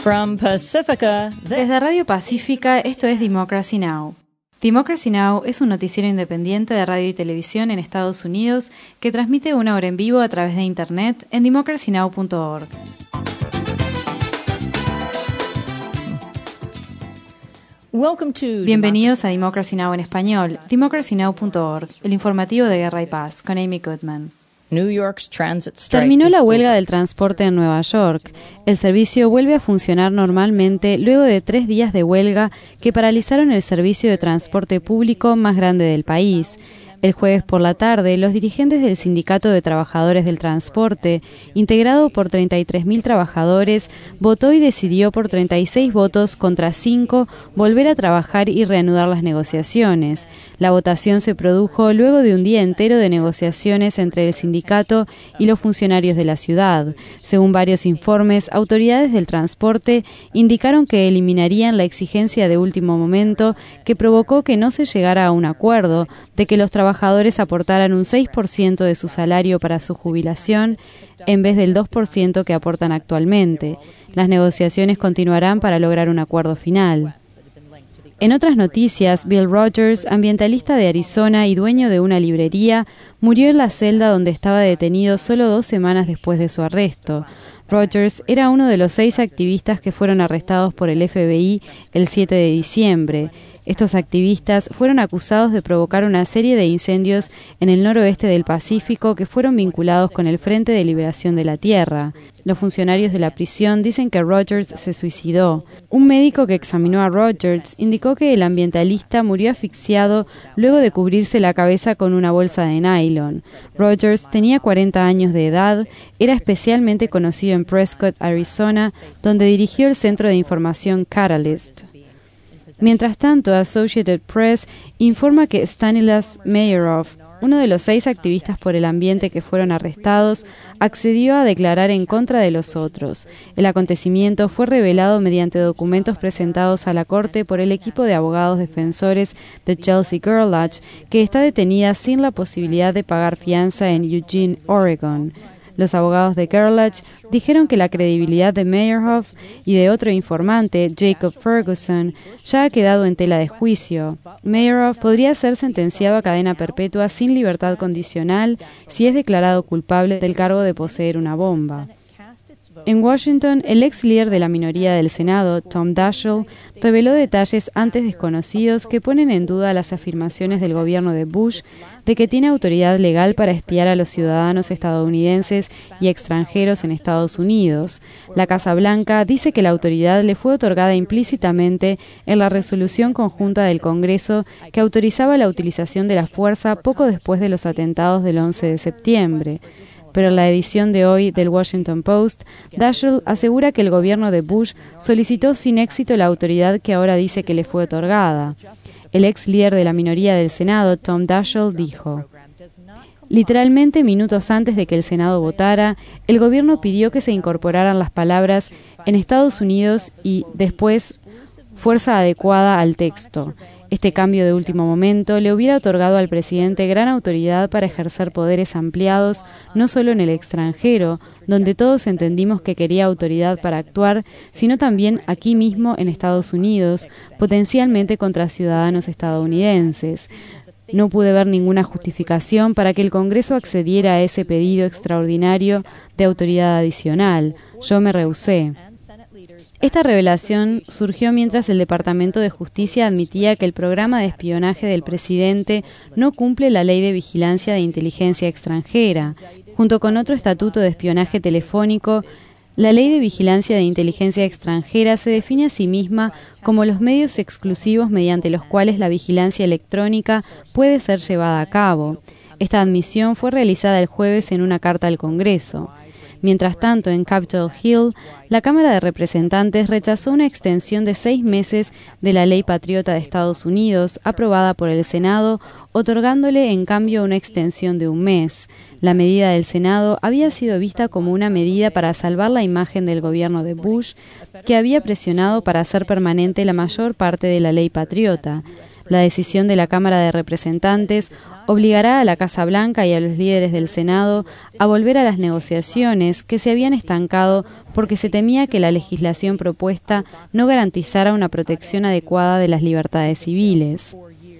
From Pacifica, Desde Radio Pacífica, esto es Democracy Now! Democracy Now! Es un noticiero independiente de radio y televisión en Estados Unidos que transmite una hora en vivo a través de Internet en democracynow.org. Bienvenidos a Democracy Now! En español, democracynow.org, el informativo de Guerra y Paz, con Amy Goodman. Terminó la huelga del transporte en Nueva York. El servicio vuelve a funcionar normalmente luego de 3 días de huelga que paralizaron el servicio de transporte público más grande del país. El jueves por la tarde, los dirigentes del Sindicato de Trabajadores del Transporte, integrado por 33.000 trabajadores, votó y decidió por 36 votos contra 5 volver a trabajar y reanudar las negociaciones. La votación se produjo luego de un día entero de negociaciones entre el sindicato y los funcionarios de la ciudad. Según varios informes, autoridades del transporte indicaron que eliminarían la exigencia de último momento que provocó que no se llegara a un acuerdo de que los trabajadores aportaran un 6% de su salario para su jubilación en vez del 2% que aportan actualmente. Las negociaciones continuarán para lograr un acuerdo final. En otras noticias, Bill Rogers, ambientalista de Arizona y dueño de una librería, murió en la celda donde estaba detenido solo 2 semanas después de su arresto. Rogers era uno de los 6 activistas que fueron arrestados por el FBI el 7 de diciembre. Estos activistas fueron acusados de provocar una serie de incendios en el noroeste del Pacífico que fueron vinculados con el Frente de Liberación de la Tierra. Los funcionarios de la prisión dicen que Rogers se suicidó. Un médico que examinó a Rogers indicó que el ambientalista murió asfixiado luego de cubrirse la cabeza con una bolsa de nylon. Rogers tenía 40 años de edad, era especialmente conocido en Prescott, Arizona, donde dirigió el centro de información Catalyst. Mientras tanto, Associated Press informa que Stanislav Mayerov, uno de los 6 activistas por el ambiente que fueron arrestados, accedió a declarar en contra de los otros. El acontecimiento fue revelado mediante documentos presentados a la corte por el equipo de abogados defensores de Chelsea Gerlach, que está detenida sin la posibilidad de pagar fianza en Eugene, Oregon. Los abogados de Gerlach dijeron que la credibilidad de Meyerhoff y de otro informante, Jacob Ferguson, ya ha quedado en tela de juicio. Meyerhoff podría ser sentenciado a cadena perpetua sin libertad condicional si es declarado culpable del cargo de poseer una bomba. En Washington, el ex líder de la minoría del Senado, Tom Daschle, reveló detalles antes desconocidos que ponen en duda las afirmaciones del gobierno de Bush de que tiene autoridad legal para espiar a los ciudadanos estadounidenses y extranjeros en Estados Unidos. La Casa Blanca dice que la autoridad le fue otorgada implícitamente en la resolución conjunta del Congreso que autorizaba la utilización de la fuerza poco después de los atentados del 11 de septiembre. Pero en la edición de hoy del Washington Post, Daschle asegura que el gobierno de Bush solicitó sin éxito la autoridad que ahora dice que le fue otorgada. El ex líder de la minoría del Senado, Tom Daschle, dijo: literalmente minutos antes de que el Senado votara, el gobierno pidió que se incorporaran las palabras en Estados Unidos y después fuerza adecuada al texto. Este cambio de último momento le hubiera otorgado al presidente gran autoridad para ejercer poderes ampliados, no solo en el extranjero, donde todos entendimos que quería autoridad para actuar, sino también aquí mismo en Estados Unidos, potencialmente contra ciudadanos estadounidenses. No pude ver ninguna justificación para que el Congreso accediera a ese pedido extraordinario de autoridad adicional. Yo me rehusé. Esta revelación surgió mientras el Departamento de Justicia admitía que el programa de espionaje del presidente no cumple la Ley de Vigilancia de Inteligencia Extranjera. Junto con otro estatuto de espionaje telefónico, la Ley de Vigilancia de Inteligencia Extranjera se define a sí misma como los medios exclusivos mediante los cuales la vigilancia electrónica puede ser llevada a cabo. Esta admisión fue realizada el jueves en una carta al Congreso. Mientras tanto, en Capitol Hill, la Cámara de Representantes rechazó una extensión de 6 meses de la Ley Patriota de Estados Unidos, aprobada por el Senado, otorgándole en cambio una extensión de 1 mes. La medida del Senado había sido vista como una medida para salvar la imagen del gobierno de Bush, que había presionado para hacer permanente la mayor parte de la Ley Patriota. La decisión de la Cámara de Representantes obligará a la Casa Blanca y a los líderes del Senado a volver a las negociaciones que se habían estancado porque se temía que la legislación propuesta no garantizara una protección adecuada de las libertades civiles.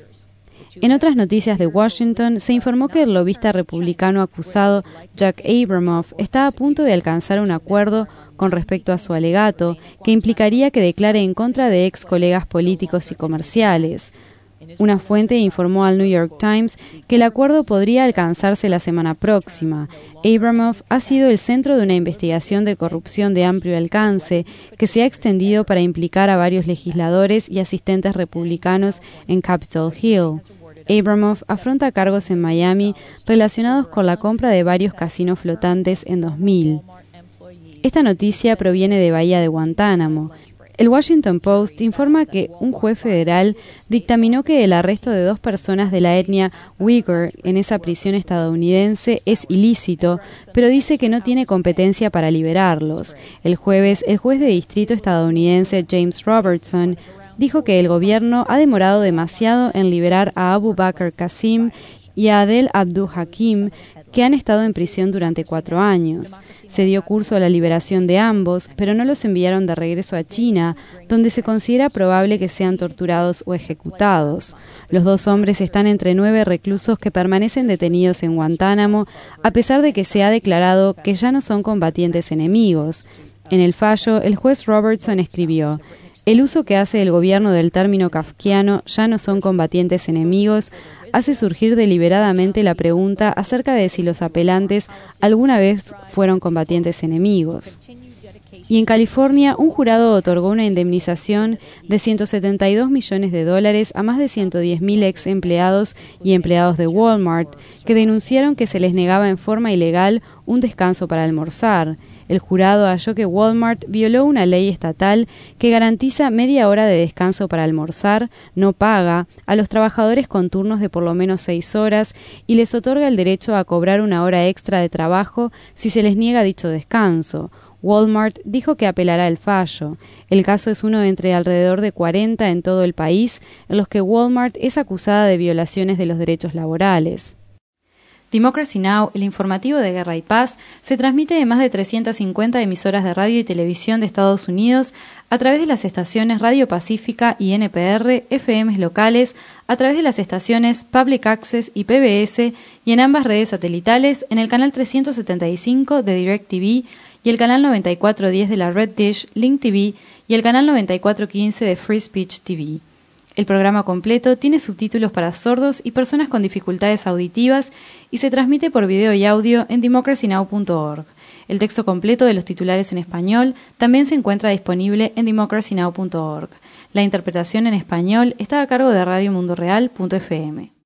En otras noticias de Washington, se informó que el lobista republicano acusado Jack Abramoff está a punto de alcanzar un acuerdo con respecto a su alegato, que implicaría que declare en contra de ex colegas políticos y comerciales. Una fuente informó al New York Times que el acuerdo podría alcanzarse la semana próxima. Abramoff ha sido el centro de una investigación de corrupción de amplio alcance que se ha extendido para implicar a varios legisladores y asistentes republicanos en Capitol Hill. Abramoff afronta cargos en Miami relacionados con la compra de varios casinos flotantes en 2000. Esta noticia proviene de Bahía de Guantánamo. El Washington Post informa que un juez federal dictaminó que el arresto de 2 personas de la etnia Uyghur en esa prisión estadounidense es ilícito, pero dice que no tiene competencia para liberarlos. El jueves, el juez de distrito estadounidense James Robertson dijo que el gobierno ha demorado demasiado en liberar a Abu Bakr Qasim y a Adel Abdul Hakim, que han estado en prisión durante 4 años. Se dio curso a la liberación de ambos, pero no los enviaron de regreso a China, donde se considera probable que sean torturados o ejecutados. Los 2 hombres están entre 9 reclusos que permanecen detenidos en Guantánamo, a pesar de que se ha declarado que ya no son combatientes enemigos. En el fallo, el juez Robertson escribió: "El uso que hace el gobierno del término kafkiano, ya no son combatientes enemigos, hace surgir deliberadamente la pregunta acerca de si los apelantes alguna vez fueron combatientes enemigos". Y en California, un jurado otorgó una indemnización de $172 millones a más de 110.000 ex empleados y empleados de Walmart que denunciaron que se les negaba en forma ilegal un descanso para almorzar. El jurado halló que Walmart violó una ley estatal que garantiza media hora de descanso para almorzar, no paga, a los trabajadores con turnos de por lo menos 6 horas y les otorga el derecho a cobrar una hora extra de trabajo si se les niega dicho descanso. Walmart dijo que apelará el fallo. El caso es uno entre alrededor de 40 en todo el país, en los que Walmart es acusada de violaciones de los derechos laborales. Democracy Now!, el informativo de Guerra y Paz, se transmite de más de 350 emisoras de radio y televisión de Estados Unidos a través de las estaciones Radio Pacífica y NPR, FMs locales, a través de las estaciones Public Access y PBS y en ambas redes satelitales en el canal 375 de DirecTV y el canal 9410 de la Red Dish, Link TV y el canal 9415 de Free Speech TV. El programa completo tiene subtítulos para sordos y personas con dificultades auditivas y se transmite por video y audio en democracynow.org. El texto completo de los titulares en español también se encuentra disponible en democracynow.org. La interpretación en español está a cargo de radiomundoreal.fm.